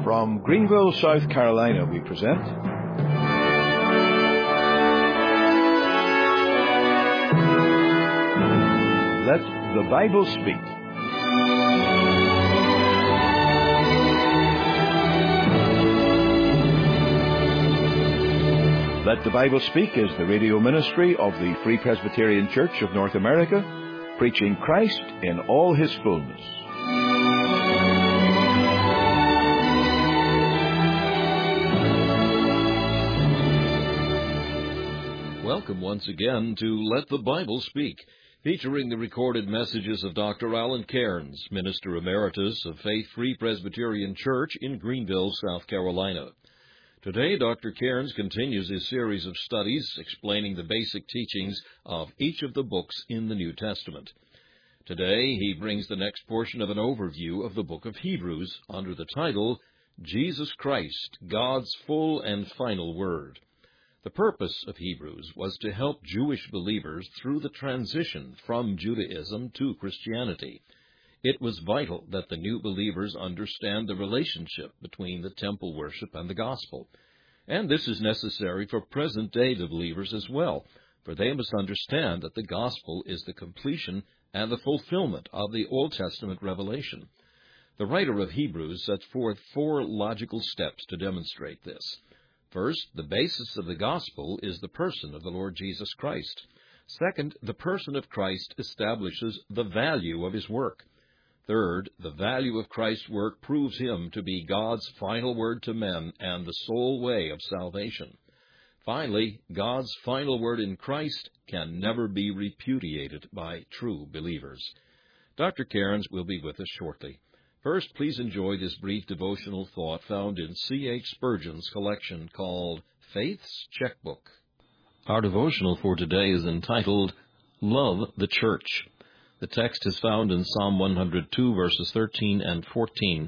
From Greenville, South Carolina, we present Let the Bible Speak. Let the Bible Speak is the radio ministry of the Free Presbyterian Church of North America, preaching Christ in all His fullness. Welcome once again to Let the Bible Speak, featuring the recorded messages of Dr. Alan Cairns, Minister Emeritus of Faith Free Presbyterian Church in Greenville, South Carolina. Today, Dr. Cairns continues his series of studies explaining the basic teachings of each of the books in the New Testament. Today, he brings the next portion of an overview of the book of Hebrews under the title, Jesus Christ, God's Full and Final Word. The purpose of Hebrews was to help Jewish believers through the transition from Judaism to Christianity. It was vital that the new believers understand the relationship between the temple worship and the gospel. And this is necessary for present-day believers as well, for they must understand that the gospel is the completion and the fulfillment of the Old Testament revelation. The writer of Hebrews sets forth 4 logical steps to demonstrate this. First, the basis of the gospel is the person of the Lord Jesus Christ. Second, the person of Christ establishes the value of His work. Third, the value of Christ's work proves Him to be God's final word to men and the sole way of salvation. Finally, God's final word in Christ can never be repudiated by true believers. Dr. Cairns will be with us shortly. First, please enjoy this brief devotional thought found in C.H. Spurgeon's collection called Faith's Checkbook. Our devotional for today is entitled, Love the Church. The text is found in Psalm 102, verses 13 and 14.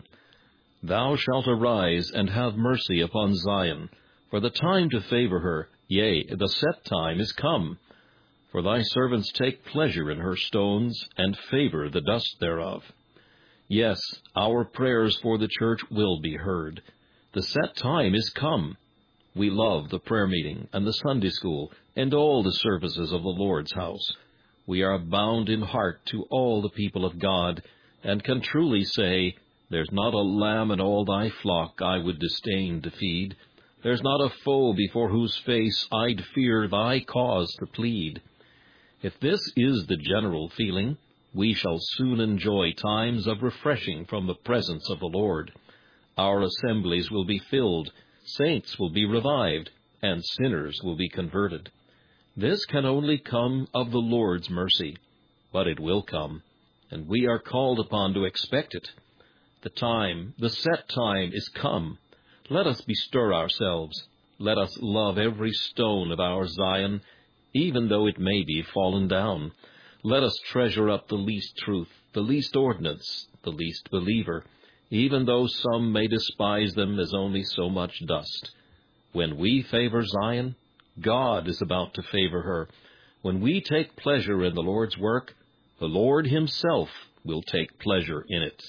Thou shalt arise and have mercy upon Zion, for the time to favor her, yea, the set time is come. For thy servants take pleasure in her stones, and favor the dust thereof. Yes, our prayers for the church will be heard. The set time is come. We love the prayer meeting and the Sunday school and all the services of the Lord's house. We are bound in heart to all the people of God and can truly say, There's not a lamb in all thy flock I would disdain to feed. There's not a foe before whose face I'd fear thy cause to plead. If this is the general feeling, we shall soon enjoy times of refreshing from the presence of the Lord. Our assemblies will be filled, saints will be revived, and sinners will be converted. This can only come of the Lord's mercy, but it will come, and we are called upon to expect it. The time, the set time is come. Let us bestir ourselves. Let us love every stone of our Zion, even though it may be fallen down. Let us treasure up the least truth, the least ordinance, the least believer, even though some may despise them as only so much dust. When we favor Zion, God is about to favor her. When we take pleasure in the Lord's work, the Lord Himself will take pleasure in it.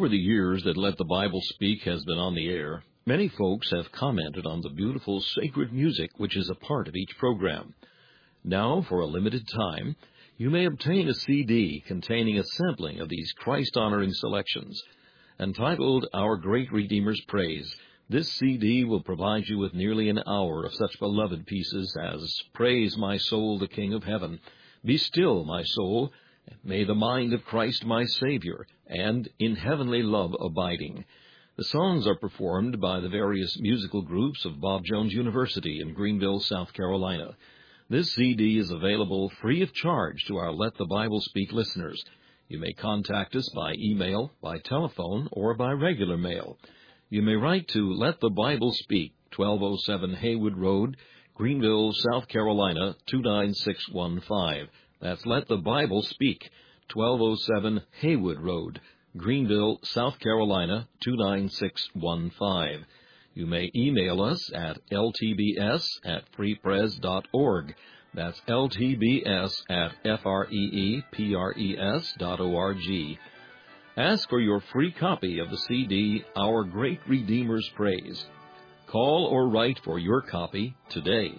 Over the years that Let the Bible Speak has been on the air, many folks have commented on the beautiful sacred music which is a part of each program. Now, for a limited time, you may obtain a CD containing a sampling of these Christ-honoring selections. Entitled Our Great Redeemer's Praise, this CD will provide you with nearly an hour of such beloved pieces as Praise My Soul, the King of Heaven, Be Still, My Soul, May the Mind of Christ My Savior, and In Heavenly Love Abiding. The songs are performed by the various musical groups of Bob Jones University in Greenville, South Carolina. This CD is available free of charge to our Let the Bible Speak listeners. You may contact us by email, by telephone, or by regular mail. You may write to Let the Bible Speak, 1207 Haywood Road, Greenville, South Carolina, 29615. That's Let the Bible Speak, 1207 Haywood Road, Greenville, South Carolina, 29615. You may email us at ltbs@freepres.org. That's ltbs@freepres.org. Ask for your free copy of the CD, Our Great Redeemer's Praise. Call or write for your copy today.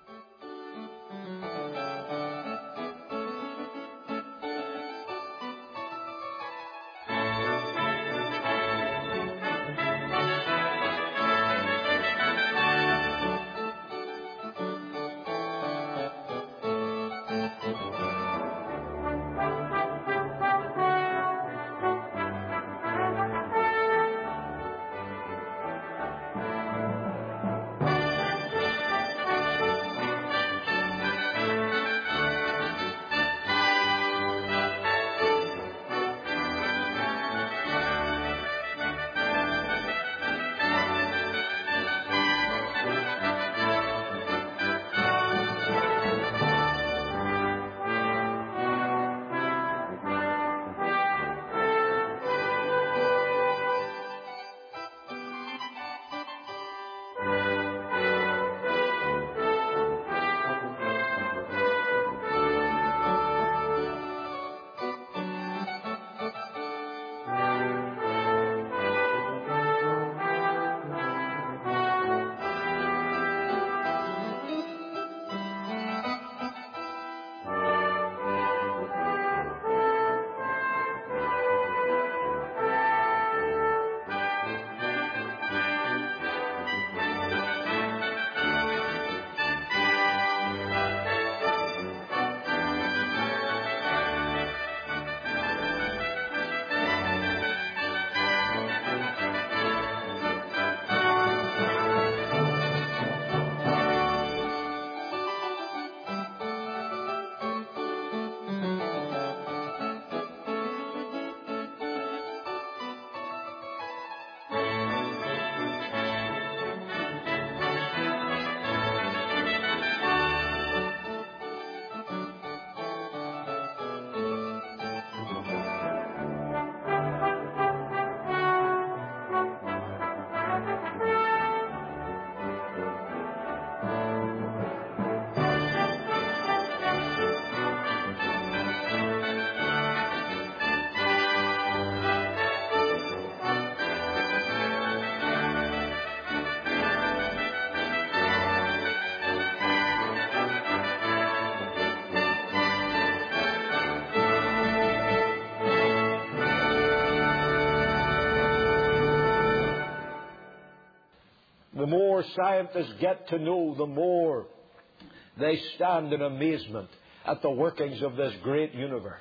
The more scientists get to know, the more they stand in amazement at the workings of this great universe.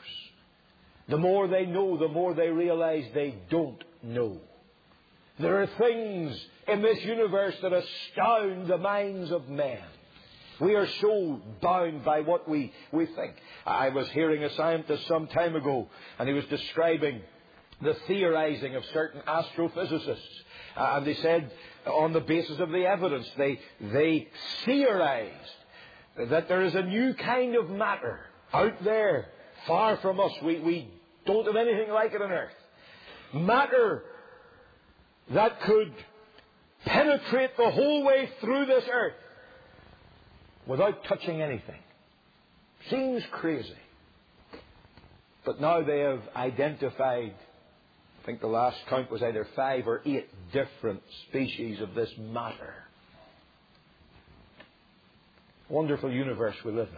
The more they know, the more they realize they don't know. There are things in this universe that astound the minds of men. We are so bound by what we think. I was hearing a scientist some time ago, and he was describing the theorizing of certain astrophysicists. And they said, on the basis of the evidence, they theorized that there is a new kind of matter out there, far from us. We don't have anything like it on earth. Matter that could penetrate the whole way through this earth without touching anything. Seems crazy. But now they have identified I think the last count was either 5 or 8 different species of this matter. Wonderful universe we live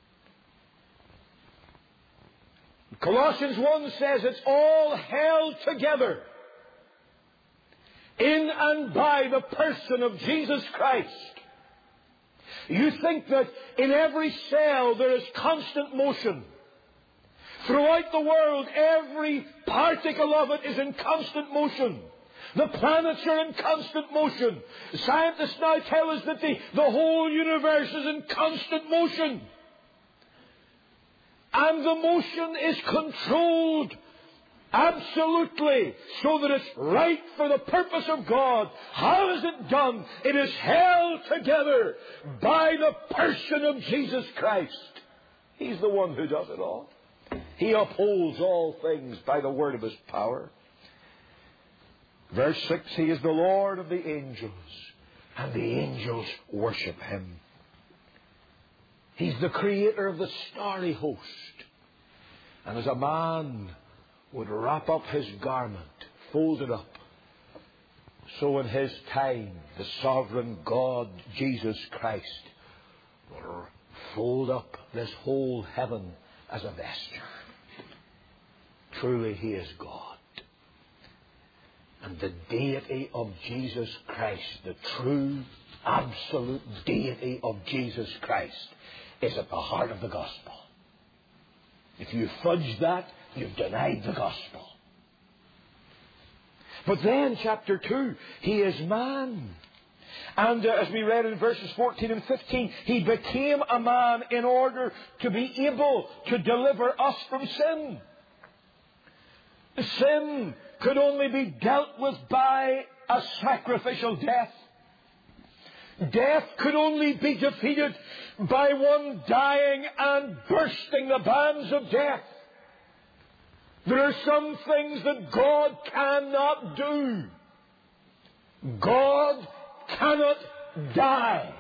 in. Colossians 1 says it's all held together in and by the person of Jesus Christ. You think that in every cell there is constant motion. Throughout the world, every particle of it is in constant motion. The planets are in constant motion. Scientists now tell us that the whole universe is in constant motion. And the motion is controlled absolutely so that it's right for the purpose of God. How is it done? It is held together by the person of Jesus Christ. He's the one who does it all. He upholds all things by the word of His power. Verse 6, He is the Lord of the angels, and the angels worship Him. He's the creator of the starry host. And as a man would wrap up his garment, fold it up, so in His time, the sovereign God, Jesus Christ, will fold up this whole heaven as a vesture. Truly He is God. And the deity of Jesus Christ, the true, absolute deity of Jesus Christ, is at the heart of the gospel. If you fudge that, you've denied the gospel. But then, chapter 2, He is man. And as we read in verses 14 and 15, He became a man in order to be able to deliver us from sin. Sin could only be dealt with by a sacrificial death. Death could only be defeated by one dying and bursting the bands of death. There are some things that God cannot do. God cannot die.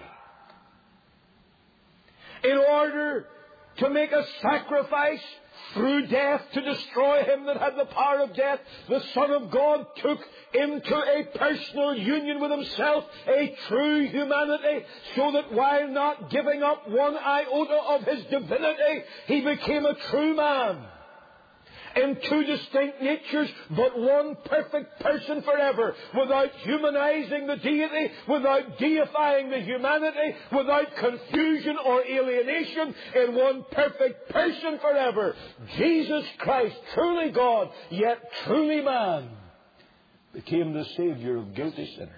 In order to make a sacrifice through death to destroy him that had the power of death, the Son of God took into a personal union with Himself a true humanity, so that while not giving up one iota of His divinity, He became a true man. In two distinct natures, but one perfect person forever, without humanizing the deity, without deifying the humanity, without confusion or alienation, in one perfect person forever. Jesus Christ, truly God, yet truly man, became the Savior of guilty sinners.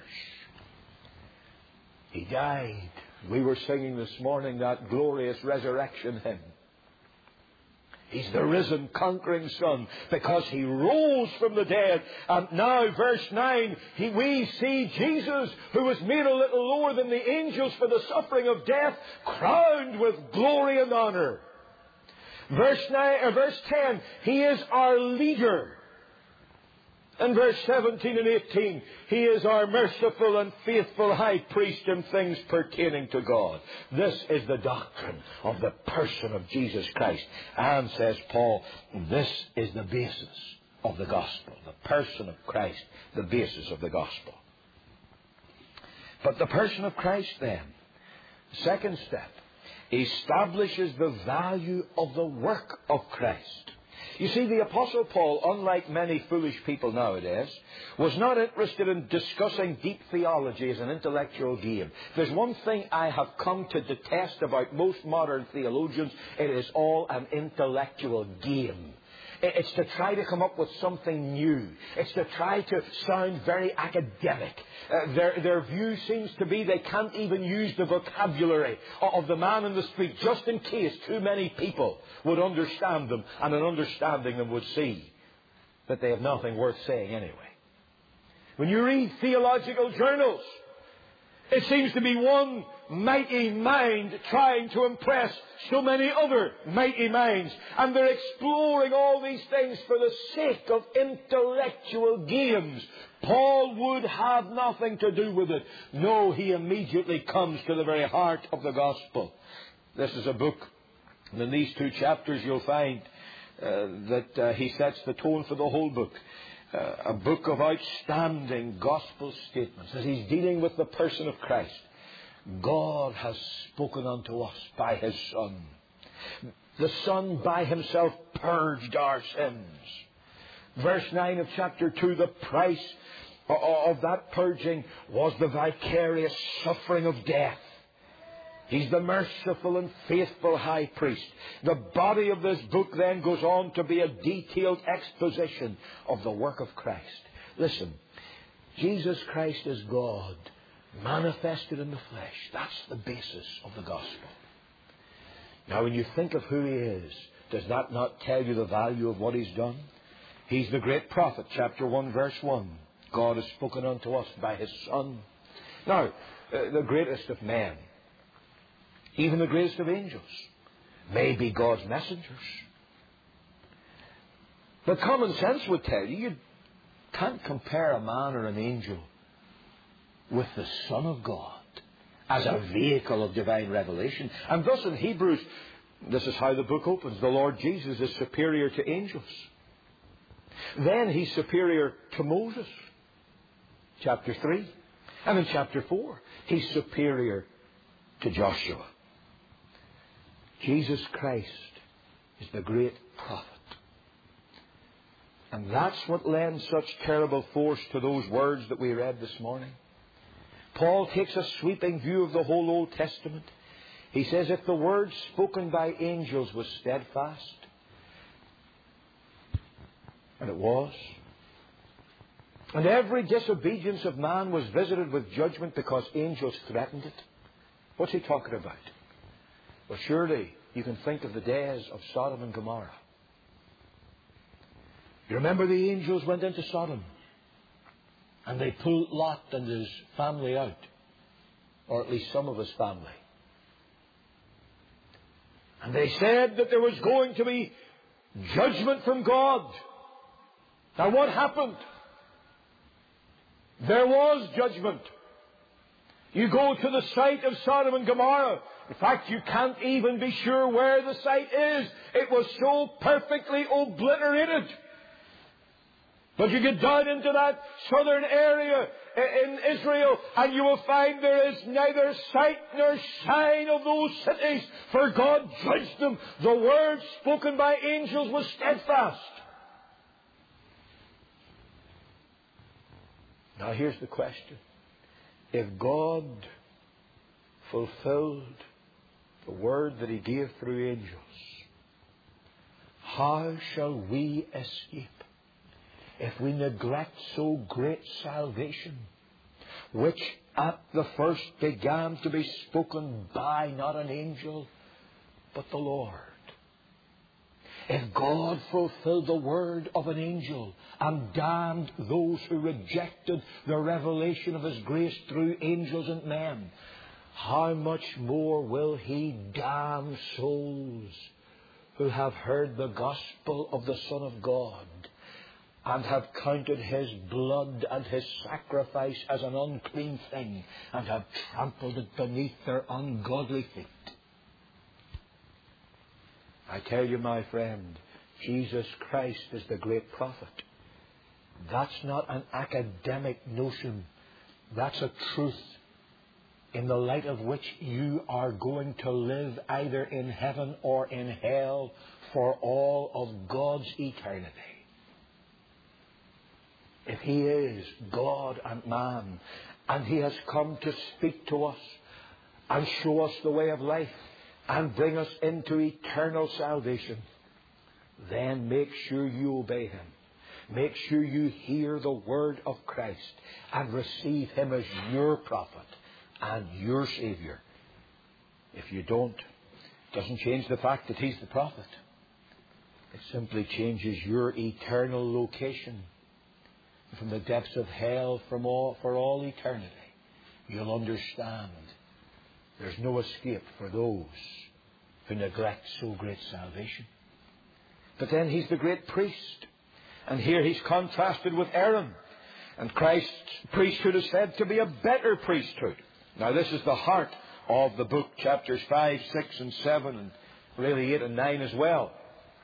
He died. We were singing this morning that glorious resurrection hymn. He's the risen, conquering Son, because He rose from the dead. And now, verse 9, we see Jesus, who was made a little lower than the angels for the suffering of death, crowned with glory and honor. Verse 10, He is our leader. And verse 17 and 18, He is our merciful and faithful high priest in things pertaining to God. This is the doctrine of the person of Jesus Christ. And, says Paul, this is the basis of the gospel. The person of Christ, the basis of the gospel. But the person of Christ then, second step, establishes the value of the work of Christ. You see, the Apostle Paul, unlike many foolish people nowadays, was not interested in discussing deep theology as an intellectual game. There's one thing I have come to detest about most modern theologians: it is all an intellectual game. It's to try to come up with something new. It's to try to sound very academic. Their view seems to be they can't even use the vocabulary of the man in the street, just in case too many people would understand them, and in understanding them would see that they have nothing worth saying anyway. When you read theological journals, it seems to be one mighty mind trying to impress so many other mighty minds. And they're exploring all these things for the sake of intellectual games. Paul would have nothing to do with it. No, he immediately comes to the very heart of the gospel. This is a book, and in these two chapters you'll find that he sets the tone for the whole book. a book of outstanding gospel statements as he's dealing with the person of Christ. God has spoken unto us by His Son. The Son by Himself purged our sins. Verse 9 of chapter 2, the price of that purging was the vicarious suffering of death. He's the merciful and faithful high priest. The body of this book then goes on to be a detailed exposition of the work of Christ. Listen, Jesus Christ is God, manifested in the flesh. That's the basis of the gospel. Now, when you think of who He is, does that not tell you the value of what He's done? He's the great prophet, chapter 1, verse 1. God has spoken unto us by His Son. Now, the greatest of men, even the greatest of angels, may be God's messengers. But common sense would tell you can't compare a man or an angel with the Son of God as a vehicle of divine revelation. And thus in Hebrews, this is how the book opens. The Lord Jesus is superior to angels. Then He's superior to Moses, chapter 3. And in chapter 4, He's superior to Joshua. Jesus Christ is the great prophet. And that's what lends such terrible force to those words that we read this morning. Paul takes a sweeping view of the whole Old Testament. He says, if the word spoken by angels was steadfast, and it was, and every disobedience of man was visited with judgment because angels threatened it, what's he talking about? Well, surely you can think of the days of Sodom and Gomorrah. You remember the angels went into Sodom and they pulled Lot and his family out, or at least some of his family. And they said that there was going to be judgment from God. Now what happened? There was judgment. You go to the site of Sodom and Gomorrah. In fact, you can't even be sure where the site is. It was so perfectly obliterated. But you get down into that southern area in Israel and you will find there is neither sight nor sign of those cities, for God judged them. The word spoken by angels was steadfast. Now here's the question. If God fulfilled the word that He gave through angels, how shall we escape if we neglect so great salvation, which at the first began to be spoken by not an angel, but the Lord? If God fulfilled the word of an angel and damned those who rejected the revelation of His grace through angels and men, how much more will He damn souls who have heard the gospel of the Son of God and have counted His blood and His sacrifice as an unclean thing and have trampled it beneath their ungodly feet? I tell you, my friend, Jesus Christ is the great prophet. That's not an academic notion. That's a truth in the light of which you are going to live either in heaven or in hell for all of God's eternity. If He is God and man, and He has come to speak to us and show us the way of life and bring us into eternal salvation, then make sure you obey Him. Make sure you hear the word of Christ and receive Him as your prophet and your Savior. If you don't, it doesn't change the fact that He's the prophet. It simply changes your eternal location. From the depths of hell for all eternity, you'll understand there's no escape for those who neglect so great salvation. But then He's the great priest. And here He's contrasted with Aaron. And Christ's priesthood is said to be a better priesthood. Now this is the heart of the book, chapters 5, 6 and 7, and really 8 and 9 as well. If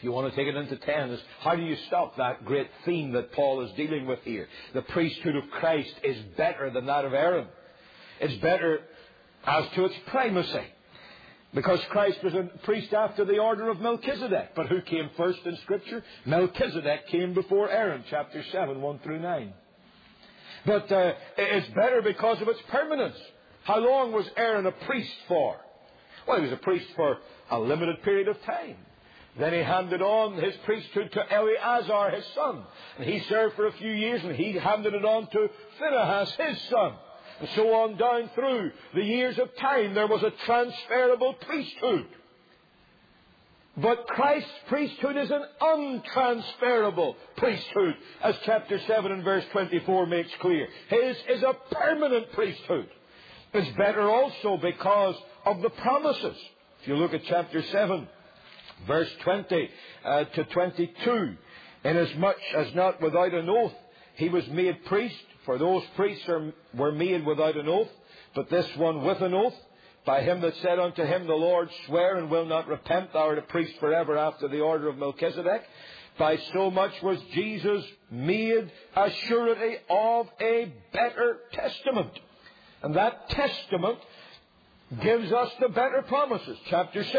you want to take it into 10, is how do you stop that great theme that Paul is dealing with here? The priesthood of Christ is better than that of Aaron. It's better as to its primacy, because Christ was a priest after the order of Melchizedek. But who came first in Scripture? Melchizedek came before Aaron, chapter 7, 1 through 9. But it's better because of its permanence. How long was Aaron a priest for? Well, he was a priest for a limited period of time. Then he handed on his priesthood to Eleazar, his son. And he served for a few years, and he handed it on to Phinehas, his son. And so on down through the years of time, there was a transferable priesthood. But Christ's priesthood is an untransferable priesthood, as chapter 7 and verse 24 makes clear. His is a permanent priesthood. It's better also because of the promises. If you look at chapter 7, verse 20 to 22, inasmuch as not without an oath he was made priest, for those priests were made without an oath, but this one with an oath, by him that said unto him, the Lord swear and will not repent, thou art a priest forever after the order of Melchizedek. By so much was Jesus made a surety of a better testament. And that testament gives us the better promises. Chapter 6,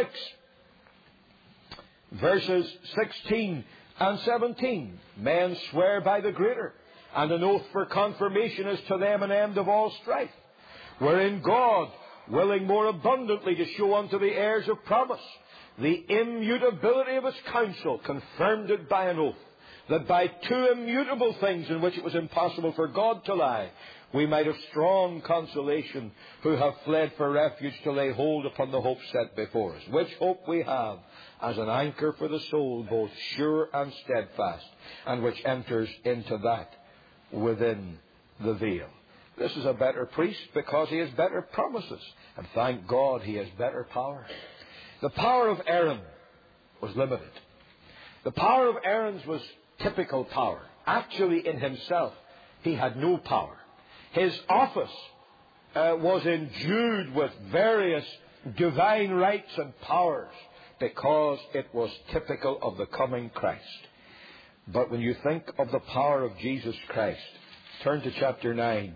verses 16 and 17. Men swear by the greater, and an oath for confirmation is to them an end of all strife, wherein God, willing more abundantly to show unto the heirs of promise the immutability of his counsel, confirmed it by an oath, that by two immutable things in which it was impossible for God to lie, we might have strong consolation, who have fled for refuge to lay hold upon the hope set before us, which hope we have as an anchor for the soul, both sure and steadfast, and which enters into that within the veil. This is a better priest because he has better promises. And thank God he has better power. The power of Aaron was limited. The power of Aaron's was typical power. Actually, in himself, he had no power. His office was endued with various divine rights and powers because it was typical of the coming Christ. But when you think of the power of Jesus Christ, turn to chapter 9.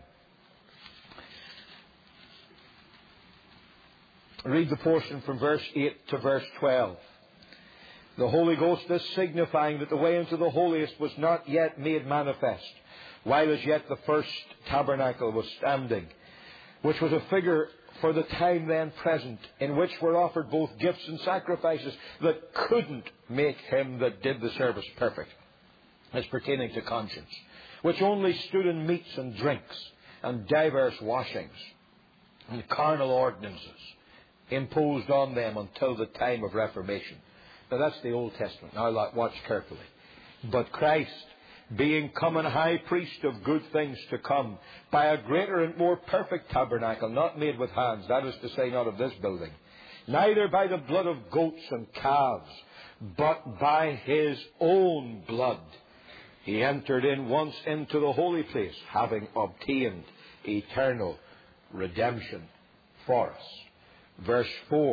Read the portion from verse 8 to verse 12. The Holy Ghost is signifying that the way into the holiest was not yet made manifest, while as yet the first tabernacle was standing, which was a figure for the time then present, in which were offered both gifts and sacrifices that couldn't make him that did the service perfect, as pertaining to conscience, which only stood in meats and drinks, and divers washings, and carnal ordinances, imposed on them until the time of Reformation. Now that's the Old Testament. Now watch carefully. But Christ, being come an high priest of good things to come, by a greater and more perfect tabernacle, not made with hands, that is to say, not of this building, neither by the blood of goats and calves, but by his own blood, he entered in once into the holy place, having obtained eternal redemption for us. Verse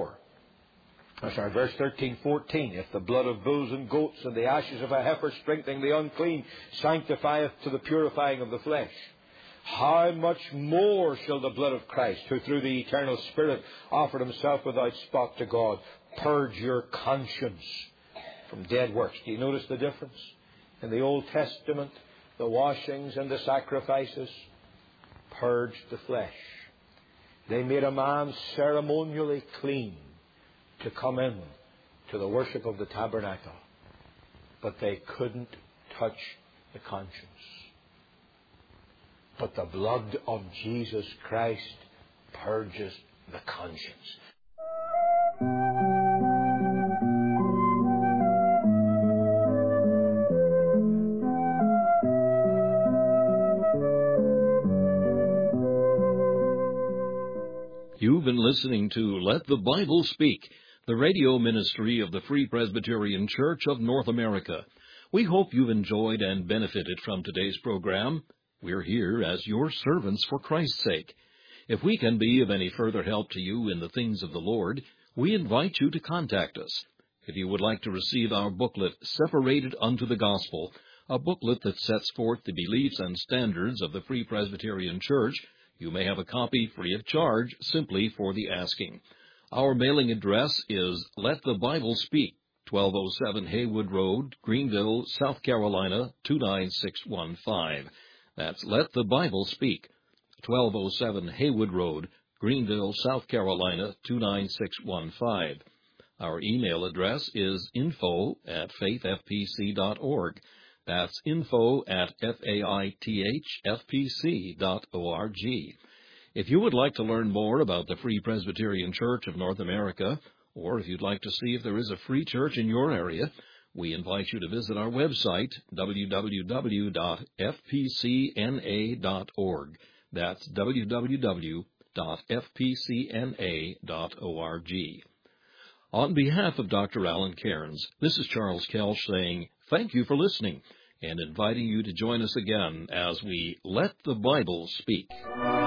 13, 14. If the blood of bulls and goats and the ashes of a heifer strengthening the unclean sanctifieth to the purifying of the flesh, how much more shall the blood of Christ, who through the eternal Spirit offered himself without spot to God, purge your conscience from dead works? Do you notice the difference? In the Old Testament, the washings and the sacrifices purged the flesh. They made a man ceremonially clean to come in to the worship of the tabernacle, but they couldn't touch the conscience. But the blood of Jesus Christ purges the conscience. You've been listening to Let the Bible Speak, the radio ministry of the Free Presbyterian Church of North America. We hope you've enjoyed and benefited from today's program. We're here as your servants for Christ's sake. If we can be of any further help to you in the things of the Lord, we invite you to contact us. if you would like to receive our booklet, Separated Unto the Gospel, a booklet that sets forth the beliefs and standards of the Free Presbyterian Church, you may have a copy free of charge simply for the asking. Our mailing address is Let the Bible Speak, 1207 Haywood Road, Greenville, South Carolina, 29615. That's Let the Bible Speak, 1207 Haywood Road, Greenville, South Carolina, 29615. Our email address is info@faithfpc.org. That's info@faithfpc.org. If you would like to learn more about the Free Presbyterian Church of North America, or if you'd like to see if there is a free church in your area, we invite you to visit our website, www.fpcna.org. That's www.fpcna.org. On behalf of Dr. Alan Cairns, this is Charles Kelch saying thank you for listening and inviting you to join us again as we Let the Bible Speak.